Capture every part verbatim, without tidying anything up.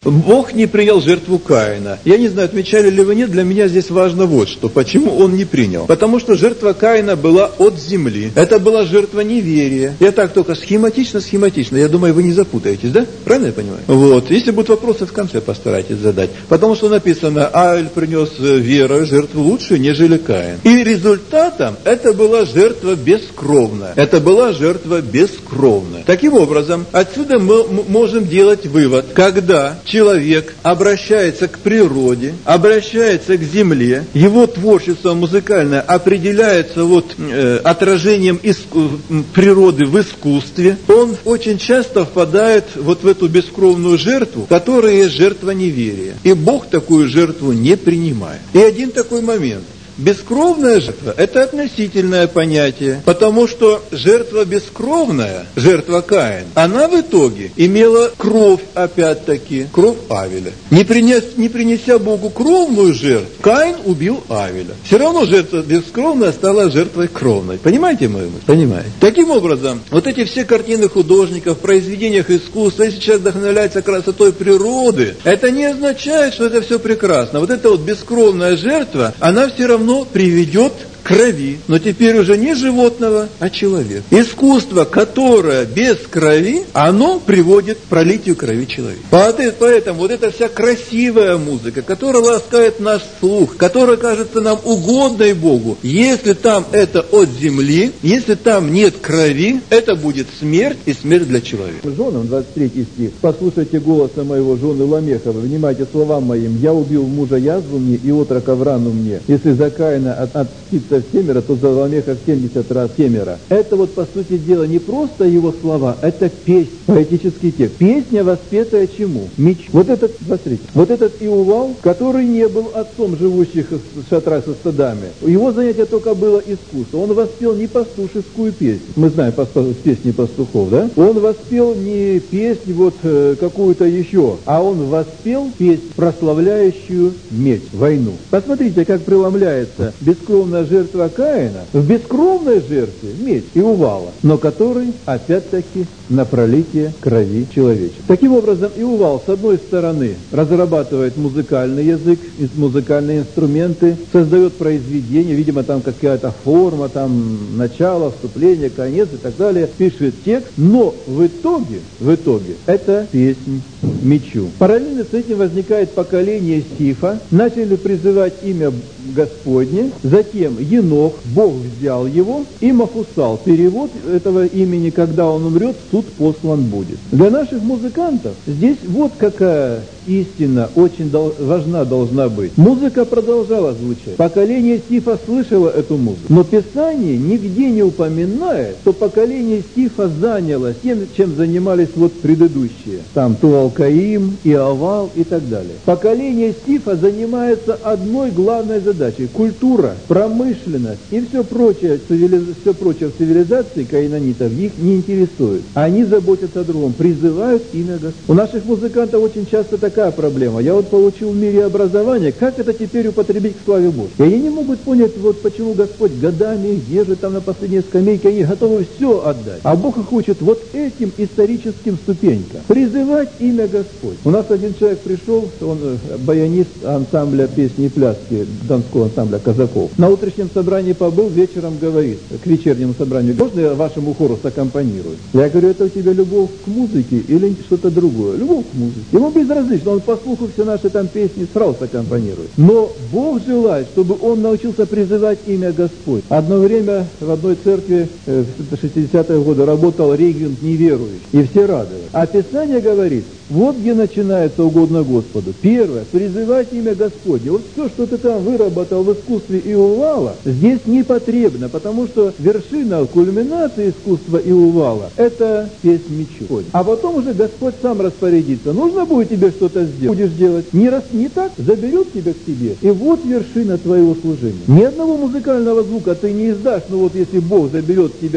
Бог не принял жертву Каина. Я не знаю, отмечали ли вы, нет, для меня здесь важно вот что. Почему он не принял? Потому что жертва Каина была от земли. Это была жертва неверия. Я так только схематично, схематично. Я думаю, вы не запутаетесь, да? Правильно я понимаю? Вот. Если будут вопросы, в конце постарайтесь задать. Потому что написано, Авель принес верою жертву лучшую, нежели Каин. И результатом это была жертва бескровная. Это была жертва бескровная. Таким образом, отсюда мы можем делать вывод, когда человек обращается к природе, обращается к земле, его творчество музыкальное определяется вот, э, отражением иску... природы в искусстве, он очень часто впадает вот в эту бескровную жертву, которая есть жертва неверия. И Бог такую жертву не принимает. И один такой момент. Бескровная жертва – это относительное понятие, потому что жертва бескровная, жертва Каин, она в итоге имела кровь, опять-таки, кровь Авеля. Не, принес, не принеся Богу кровную жертву, Каин убил Авеля. Все равно жертва бескровная стала жертвой кровной. Понимаете мою мысль? Понимаете. Таким образом, вот эти все картины художников, в произведениях искусства, если человек вдохновляется красотой природы, это не означает, что это все прекрасно. Вот эта вот бескровная жертва, она все равно приведет к крови, но теперь уже не животного, а человека. Искусство, которое без крови, оно приводит к пролитию крови человека. Поэтому вот эта вся красивая музыка, которая ласкает наш слух, которая кажется нам угодной Богу, если там это от земли, если там нет крови, это будет смерть и смерть для человека. Женам, двадцать третий стих. «Послушайте голоса моего, жены Ламехова, внимайте словам моим. Я убил мужа язву мне и отрока в рану мне. Если за Каина от, отститься в семеро, то за Ламеха в семьдесят раз семеро». Это вот, по сути дела, не просто его слова, это песня, поэтический текст. Песня, воспетая чему? Меч. Вот этот, смотрите, вот этот Иувал, который не был отцом живущих в шатрах со стадами. Его занятие только было искусство. Он воспел не пастушескую песню. Мы знаем песни пастухов, да? Он воспел не песнь вот э, какую-то еще, а он воспел песнь, прославляющую меч, войну. Посмотрите, как преломляется бескровная жертва Каина в бескровной жертве меч Иувала, но который, опять-таки, на пролитие крови человечества. Таким образом, Иувал, с одной стороны, разрабатывает музыкальный язык, музыкальные инструменты, создает произведение, видимо, там какая-то форма, там начало, вступление, конец и так далее, пишет текст, но в итоге, в итоге, это песнь мечу. Параллельно с этим возникает поколение Сифа, начали призывать имя Господне, затем Енох, Бог взял его, и Мафусал, перевод этого имени, когда он умрет, суд послан будет. Для наших музыкантов здесь вот какая истина очень дол- важна должна быть. Музыка продолжала звучать. Поколение Сифа слышало эту музыку, но Писание нигде не упоминает, что поколение Сифа занялось тем, чем занимались вот предыдущие. Там Туал-Каим, Иовал и так далее. Поколение Сифа занимается одной главной задачей – культура, промышленность и все прочее, цивилиз... все прочее в цивилизации каинанитов их не интересует. Они заботятся о другом, призывают имя Господа. У наших музыкантов очень часто такая проблема. Я вот получил в мире образование, как это теперь употребить к славе Божьей? И они не могут понять, вот почему Господь годами держит там на последней скамейке, они готовы все отдать. А Бог их учит вот этим историческим ступенькам. Призывать имя Господь. У нас один человек пришел, он баянист ансамбля песни и пляски, Донского ансамбля казаков. На утреннем собрании побыл, вечером говорит, к вечернему собранию, можно я вашему хору саккомпанирую? Я говорю, это у тебя любовь к музыке или что-то другое? Любовь к музыке. Ему безразлично, он по слуху все наши там песни сразу аккомпанирует. Но Бог желает, чтобы он научился призывать имя Господь. Одно время в одной церкви э, в шестидесятые годы работал регент неверующий, и все радовались. А Писание говорит, вот где начинается угодно Господу. Первое, призывать имя Господне. Вот все, что ты там выработал в искусстве Иувала, здесь не потребно, потому что вершина, кульминация искусства Иувала – это песнь мечу. А потом уже Господь сам распорядится. Нужно будет тебе что-то сделать? Будешь делать. Не, раз, не так, заберет тебя к себе. И вот вершина твоего служения. Ни одного музыкального звука ты не издашь, но вот если Бог заберет тебя к себе,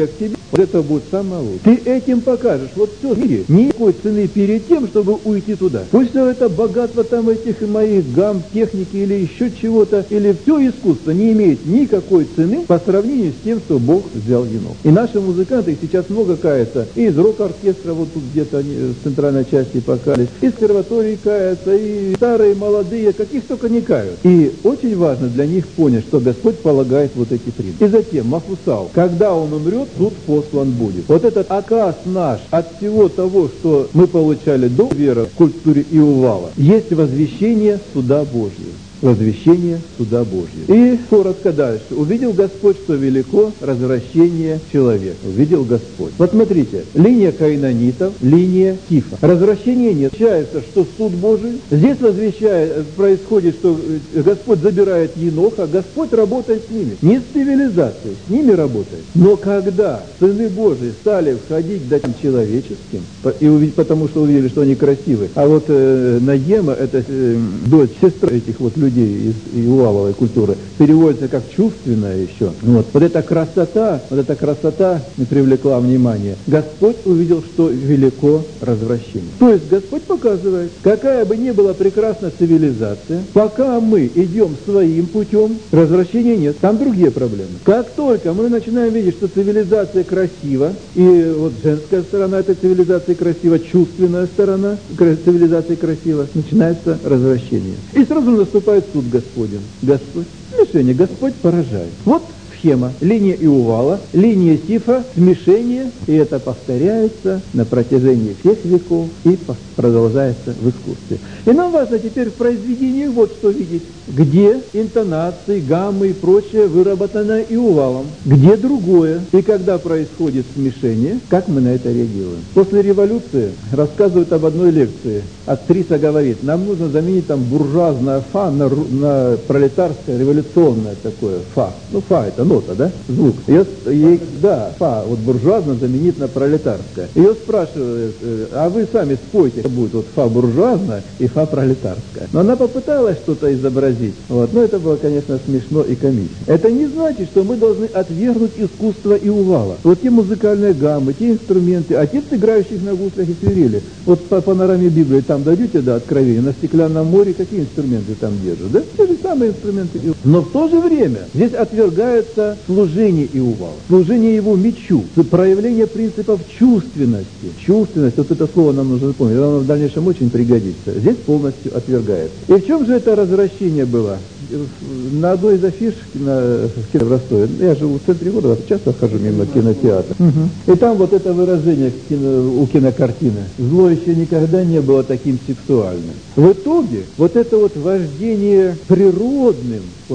Вот это будет самое лучшее. Ты этим покажешь. Вот все в мире. Никакой цены перед тем, чтобы уйти туда. Пусть все это богатство там этих и моих гамм, техники или еще чего-то, или все искусство не имеет никакой цены по сравнению с тем, что Бог взял енох. И наши музыканты сейчас много каются. И из рок-оркестра вот тут где-то они в центральной части покались, и из консерватории каются, и старые, молодые, каких только не кают. И очень важно для них понять, что Господь полагает вот эти принципы. И затем, Мафусал, когда он умрет, суд послан будет. Вот этот оказ наш от всего того, что мы получали до веры в культуре Иувала, есть возвещение суда Божьего. Возвещение суда Божьего. И коротко дальше. Увидел Господь, что велико развращение человека. Увидел Господь. Вот смотрите, линия каинонитов, линия Сифа. Развращения нет. Означается, что суд Божий. Здесь возвещает, происходит, что Господь забирает еноха, Господь работает с ними. Не с цивилизацией, с ними работает. Но когда сыны Божии стали входить к датям человеческим, и увидеть, потому что увидели, что они красивые, а вот э, Наема, это э, дочь, сестра этих вот людей, из Иуваловой культуры, переводится как чувственная еще. Вот. вот эта красота, вот эта красота привлекла внимание. Господь увидел, что велико развращение. То есть Господь показывает, какая бы ни была прекрасна цивилизация, пока мы идем своим путем, развращения нет. Там другие проблемы. Как только мы начинаем видеть, что цивилизация красива, и вот женская сторона этой цивилизации красива, чувственная сторона цивилизации красива, начинается развращение. И сразу наступает суд Господень. Господь, смешение, Господь поражает. Вот схема. Линия Иувала, линия Сифа, смешение, и это повторяется на протяжении всех веков и продолжается в искусстве. И нам важно теперь в произведении вот что видеть. Где интонации, гаммы и прочее выработано Иувалом, где другое. И когда происходит смешение, как мы на это реагируем. После революции рассказывают об одной лекции. Актриса говорит, нам нужно заменить там буржуазное фа на, на пролетарское революционное такое фа. Ну фа это нота, да? Звук. Ее, ей, да, фа, вот буржуазно заменить на пролетарское. Ее спрашивают, а вы сами спойте, будет вот фа буржуазное и фа пролетарское. Но она попыталась что-то изобразить. Вот. Но это было, конечно, смешно и комично. Это не значит, что мы должны отвергнуть искусство Иувала. Вот те музыкальные гаммы, те инструменты, отец играющих на гуслях и свирели. Вот по панораме Библии там дойдете до откровения, на стеклянном море какие инструменты там держат, да? Те же самые инструменты. Но в то же время здесь отвергается служение Иувала, служение его мечу, проявление принципов чувственности. Чувственность, вот это слово нам нужно запомнить, оно в дальнейшем очень пригодится. Здесь полностью отвергается. И в чем же это развращение было? На одной из афиш на, в кино в Ростове, я живу в центре города, часто хожу мимо кинотеатра. Угу. И там вот это выражение кино, у кинокартины. Зло еще никогда не было таким сексуальным. В итоге вот это вот вождение природным, вот,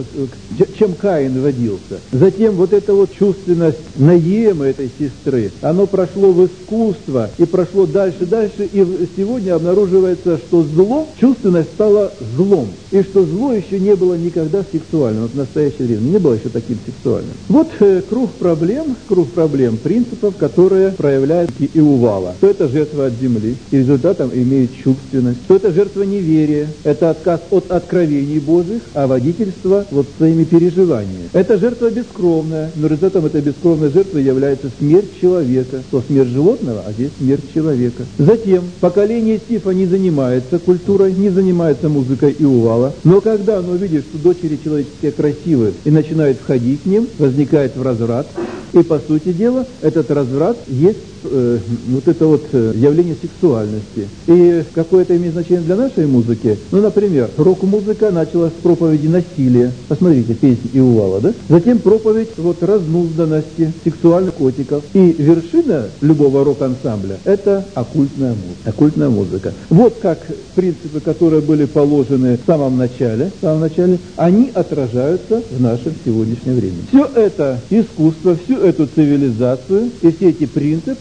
чем Каин водился. Затем вот эта вот чувственность Наемы, этой сестры, оно прошло в искусство и прошло дальше, дальше, и сегодня обнаруживается, что зло, чувственность стала злом, и что зло еще не было никогда сексуальным, вот в настоящее время не было еще таким сексуальным. Вот э, круг проблем, круг проблем, принципов, которые проявляют Иувала. Что это жертва от земли, и результатом имеет чувственность. Что это жертва неверия, это отказ от откровений Божьих, а водительство вот своими переживаниями. Это жертва бескровная, но результатом этой бескровной жертвы является смерть человека. То смерть животного, а здесь смерть человека. Затем поколение Сифа не занимается культурой, не занимается музыкой Иувала, но когда оно видит, что дочери человеческие красивые и начинает входить к ним, возникает разврат. И, по сути дела, этот разврат есть э, вот это вот э, явление сексуальности. И какое это имеет значение для нашей музыки? Ну, например, рок-музыка началась с проповеди насилия. Посмотрите, песня Иувала, да? Затем проповедь вот разнузданности, сексуальных котиков. И вершина любого рок-ансамбля – это оккультная музыка. Оккультная музыка. Вот как принципы, которые были положены в самом начале, в самом начале, они отражаются в нашем сегодняшнем времени. Все это искусство, всю эту цивилизацию и все эти принципы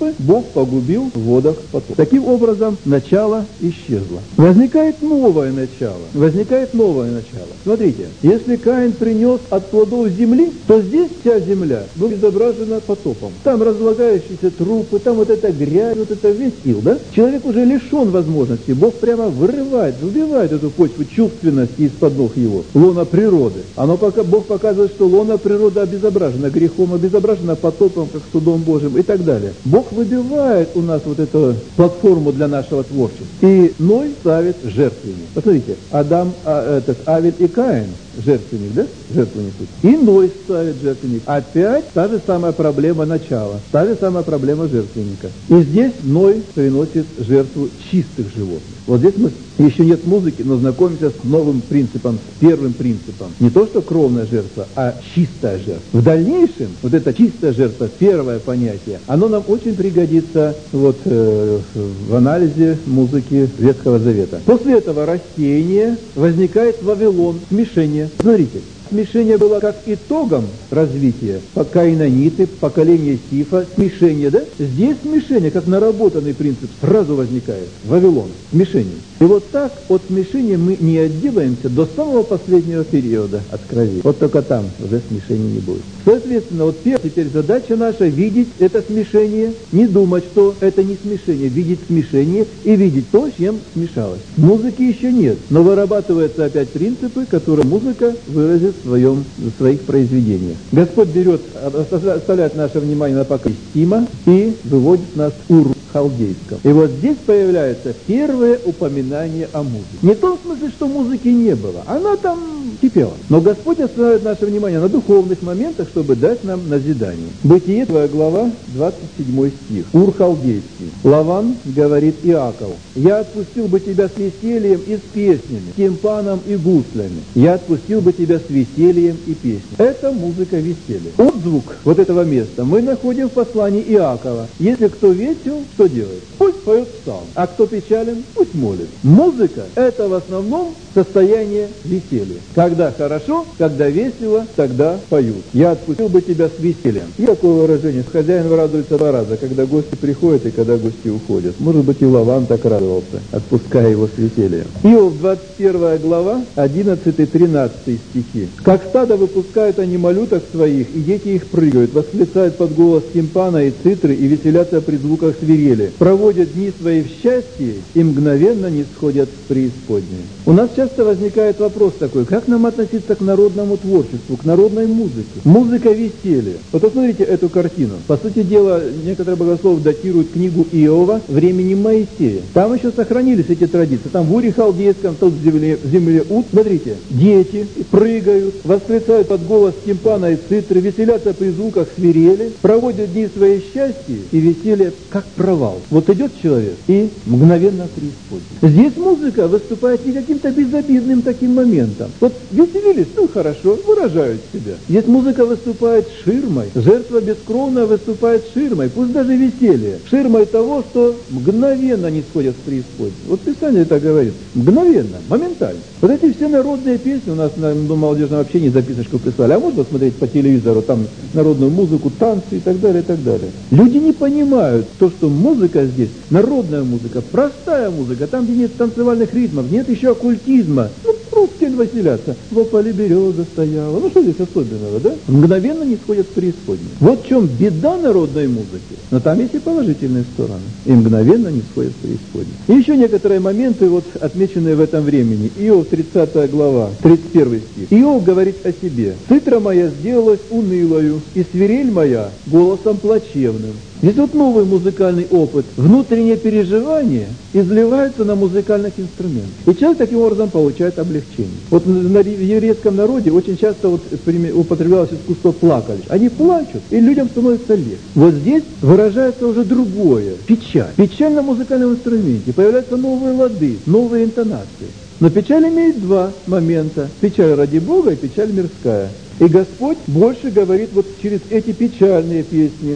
Ниневы Бог погубил в водах потопа. Таким образом, начало исчезло. Возникает новое начало. Возникает новое начало. Смотрите, если Каин принес от плодов земли, то здесь вся земля была изображена потопом. Там разлагающиеся трупы, там вот эта грязь, вот это весь ил, да? Человек уже лишен возможности. Бог прямо вырывает, убивает эту почву чувственности из-под ног его. Лона природы. Оно пока, Бог показывает, что лона природы обезображена грехом, обезображена потопом, как судом Божьим и так далее. Бог выбивает у нас вот эту платформу для нашего творчества. И Ной ставит жертвенник. Посмотрите, Адам, а, этот, Авель и Каин жертвенник, да? Жертву несут. И Ной ставит жертвенник. Опять та же самая проблема начала. Та же самая проблема жертвенника. И здесь Ной приносит жертву чистых животных. Вот здесь мы, еще нет музыки, но знакомимся с новым принципом, с первым принципом. Не то, что кровная жертва, а чистая жертва. В дальнейшем, вот эта чистая жертва, первое понятие, оно нам очень пригодится вот, э, в анализе музыки Ветхого Завета. После этого рассеяние, возникает Вавилон, смешение. Смотрите. Смешение было как итогом развития. Каинаниты, поколение Сифа, смешение, да? Здесь смешение, как наработанный принцип, сразу возникает. Вавилон, смешение. И вот так от смешения мы не отделаемся до самого последнего периода откровения. Вот только там уже смешения не будет. Соответственно, вот первая теперь задача наша видеть это смешение, не думать, что это не смешение, видеть смешение и видеть то, с чем смешалось. Музыки еще нет, но вырабатываются опять принципы, которые музыка выразит в, своем, в своих произведениях. Господь берет, оставляет наше внимание на покой Стима и выводит нас в Ур халдейском. И вот здесь появляется первое упоминание о музыке. Не в том смысле, что музыки не было, она там кипела. Но Господь оставляет наше внимание на духовных моментах, чтобы дать нам назидание. Бытие, глава, двадцать седьмой стих. Ур халдейский. Лаван говорит Иакову: «Я отпустил бы тебя с весельем и с песнями, тимпаном и гуслями. Я отпустил бы тебя с весельем и песней». Это музыка веселья. Отзвук вот этого места мы находим в послании Иакова. Если кто весел, что делает? Пусть поет псалм. А кто печален, пусть молит. Музыка – это в основном состояние веселья. Когда хорошо, когда весело, тогда поют. «Я отпустил бы тебя с весельем». И такое выражение: хозяин радуется два раза, когда гости приходят и когда гости уходят. Может быть, и Лаван так радовался, отпуская его с весельем. Иов, двадцать первая глава, одиннадцатый-тринадцатый стихи. «Как стадо выпускают они малюток своих, и дети их прыгают, восклицают под голос тимпана и цитры, и веселятся при звуках свирели. Проводят дни свои в счастье и мгновенно не сходят в преисподнюю». У нас часто возникает вопрос такой: как нам относиться к народному творчеству, к народной музыке? Музыка веселья. Вот посмотрите эту картину. По сути дела, некоторые богословы датируют книгу Иова временем Моисея. Там еще сохранились эти традиции. Там в Уре халдейском, тут в земле, в земле Ут. Смотрите, дети прыгают, восклицают под голос тимпана и цитры, веселятся при звуках свирели, проводят дни свои счастья и веселье, как провал. Вот идет человек и мгновенно преисподняя. Здесь музыка выступает не каким-то безобидным таким моментом. Вот веселились, ну хорошо, выражают себя. Здесь музыка выступает ширмой. Жертва бескровная выступает ширмой, пусть даже веселье. Ширмой того, что мгновенно не сходят в преисподнюю. Вот Писание так говорит. Мгновенно, моментально. Вот эти все народные песни у нас на молодежном общении записочку прислали. А можно смотреть по телевизору, там народную музыку, танцы и так далее, и так далее. Люди не понимают то, что музыка здесь, народная музыка, простая музыка, там, где нет танцевальных ритмов, нет еще оккультизма. Ну, русские веселятся. В ополе береза стояла. Ну, что здесь особенного, да? Мгновенно не сходят в преисподнюю. Вот в чем беда народной музыки. Но там есть и положительные стороны. И мгновенно не сходят в преисподнюю. И еще некоторые моменты, вот, отмеченные в этом времени. Иов, тридцатая глава, тридцать первый стих. Иов говорит о себе: «Цитра моя сделалась унылою, и свирель моя голосом плачевным». Здесь вот новый музыкальный опыт. Внутреннее переживание изливается на музыкальных инструментах. И человек таким образом получает облегчение. Вот в еврейском народе очень часто вот употреблялось искусство плакать. Они плачут, и людям становится легче. Вот здесь выражается уже другое. Печаль. Печаль на музыкальном инструменте. Появляются новые лады, новые интонации. Но печаль имеет два момента. Печаль ради Бога и печаль мирская. И Господь больше говорит вот через эти печальные песни.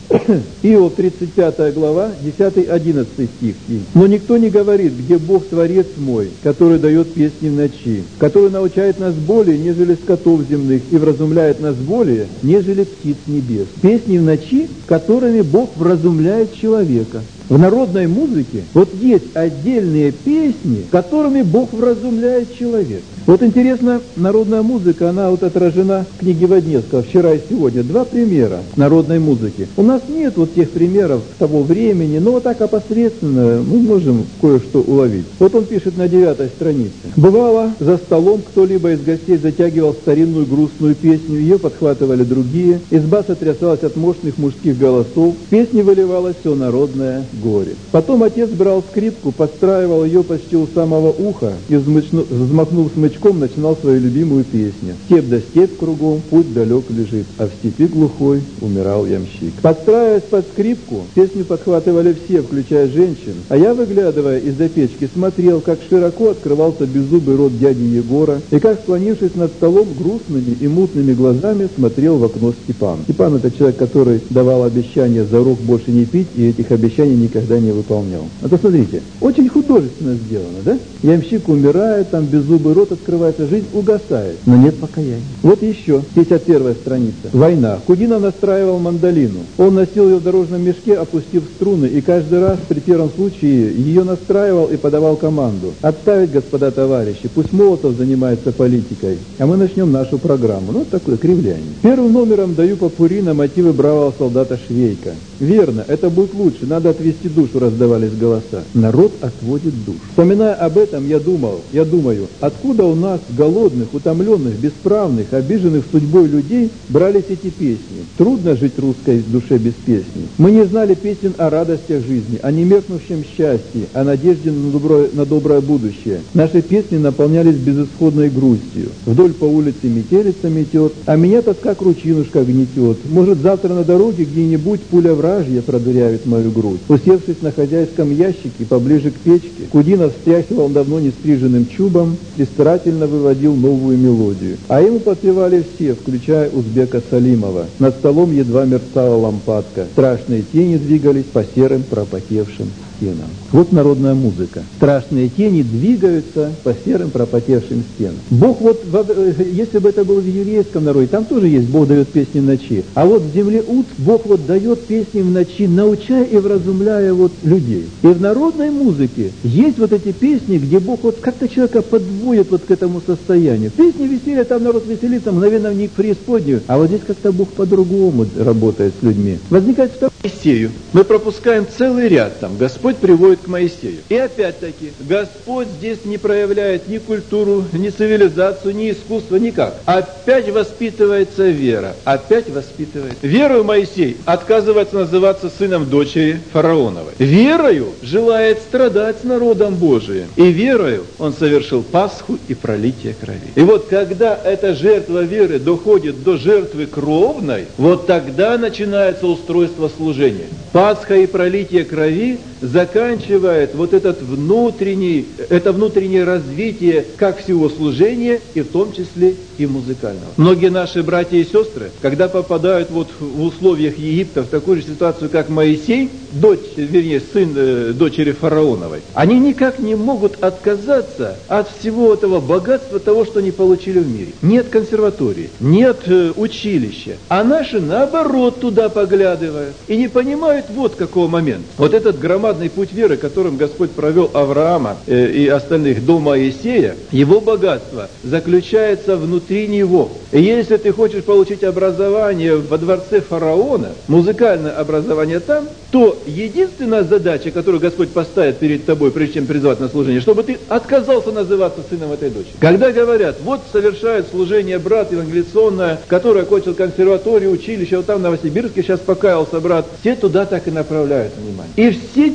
Иов, тридцать пятая глава, десятый-одиннадцатый стих. «Но никто не говорит, где Бог Творец мой, который дает песни в ночи, который научает нас более, нежели скотов земных, и вразумляет нас более, нежели птиц небес». Песни в ночи, которыми Бог вразумляет человека. В народной музыке вот есть отдельные песни, которыми Бог вразумляет человека. Вот интересно, народная музыка, она вот отражена в книге Водневского «Вчера и сегодня». Два примера народной музыки. У нас нет вот тех примеров того времени, но вот так опосредственно мы можем кое-что уловить. Вот он пишет на девятой странице. «Бывало, за столом кто-либо из гостей затягивал старинную грустную песню, ее подхватывали другие, изба сотрясалась от мощных мужских голосов, в песне выливалось все народное горе. Потом отец брал скрипку, подстраивал ее почти у самого уха и, взмахнув смычком, начинал свою любимую песню. Степь да степь кругом, путь далек лежит, а в степи глухой умирал ямщик». Подстраиваясь под скрипку, песню подхватывали все, включая женщин, а я, выглядывая из-за печки, смотрел, как широко открывался беззубый рот дяди Егора, и как, склонившись над столом, грустными и мутными глазами смотрел в окно Степан. Степан — это человек, который давал обещания за рог больше не пить, и этих обещаний никогда не выполнял. А то смотрите, очень художественно сделано, да? Ямщик умирает, там беззубый рот открывается, жизнь угасает, но нет покаяния. Вот еще, пятьдесят первая страница. «Война. Кудинов настраивал мандолину. Он носил ее в дорожном мешке, опустив струны, и каждый раз при первом случае ее настраивал и подавал команду. Отставить, господа товарищи, пусть Молотов занимается политикой, а мы начнем нашу программу». Ну, вот такое кривляние. Первым номером даю попурри на мотивы бравого солдата Швейка. «Верно, это будет лучше, надо отвести душу», раздавались голоса. Народ отводит душу. Вспоминая об этом, я думал, я думаю, откуда у нас, голодных, утомленных, бесправных, обиженных судьбой людей, брались эти песни? Трудно жить русской душе без песни. Мы не знали песен о радостях жизни, о немеркнущем счастье, о надежде на доброе, на доброе будущее. Наши песни наполнялись безысходной грустью. Вдоль по улице метелица метет, а меня тоска кручинушка гнетет. Может, завтра на дороге где-нибудь пуля вражья продырявит мою грудь. Усевшись на хозяйском ящике поближе к печке, Кудинов встряхивал давно нестриженным чубом и старательно выводил новую мелодию. А ему подпевали все, включая узбека Салимова. Над столом едва мерцала лампадка. Страшные тени двигались по серым пропотевшим стенам. Вот народная музыка. Страшные тени двигаются по серым пропотевшим стенам. Бог вот, если бы это было в еврейском народе, там тоже есть «Бог дает песни в ночи». А вот в земле Уд Бог вот дает песни в ночи, научая и вразумляя вот людей. И в народной музыке есть вот эти песни, где Бог вот как-то человека подводит вот к этому состоянию. Песни веселья, там народ веселится, мгновенно вник в преисподнюю. А вот здесь как-то Бог по-другому работает с людьми. Возникает второй Моисею. Мы пропускаем целый ряд там. Господь приводит к Моисею. И опять-таки, Господь здесь не проявляет ни культуру, ни цивилизацию, ни искусство, никак. Опять воспитывается вера. Опять воспитывает. Верою Моисей отказывается называться сыном дочери фараоновой. Верою желает страдать с народом Божиим. И верою он совершил Пасху и пролитие крови. И вот когда эта жертва веры доходит до жертвы кровной, вот тогда начинается устройство служения. Пасха и пролитие крови заканчивает вот этот внутренний, это внутреннее развитие как всего служения, и в том числе и музыкального. Многие наши братья и сестры, когда попадают вот в условиях Египта в такую же ситуацию, как Моисей, дочь, вернее, сын э, дочери фараоновой, они никак не могут отказаться от всего этого богатства, того, что они получили в мире. Нет консерватории, нет э, училища, а наши, наоборот, туда поглядывают и не понимают вот какого момента. Вот этот громадный путь веры, которым Господь провел Авраама э, и остальных до Моисея, его богатство заключается внутри него. И если ты хочешь получить образование во дворце фараона, музыкальное образование там, то единственная задача, которую Господь поставит перед тобой, прежде чем призвать на служение, чтобы ты отказался называться сыном этой дочери. Когда говорят, вот совершает служение брат евангелиционное, который окончил консерваторию, училище, вот там в Новосибирске сейчас покаялся брат, все туда так и направляют внимание. И все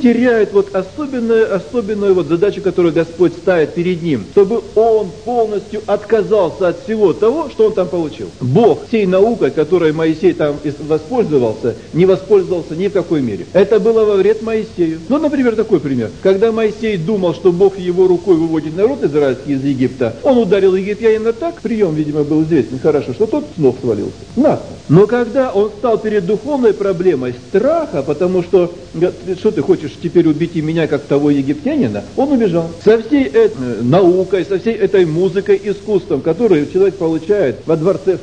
теряет вот особенную, особенную вот задачу, которую Господь ставит перед ним, чтобы он полностью отказался от всего того, что он там получил. Бог всей наукой, которой Моисей там воспользовался, не воспользовался ни в какой мере. Это было во вред Моисею. Ну, например, такой пример. Когда Моисей думал, что Бог его рукой выводит народ израильский из Египта, он ударил египтянина так, прием, видимо, был известен хорошо, что тот с ног свалился. Насмерть. Но когда он стал перед духовной проблемой страха, потому что, что ты хочешь теперь убить и меня, как того египтянина, он убежал. Со всей этой наукой, со всей этой музыкой, искусством, которую человек получает во дворце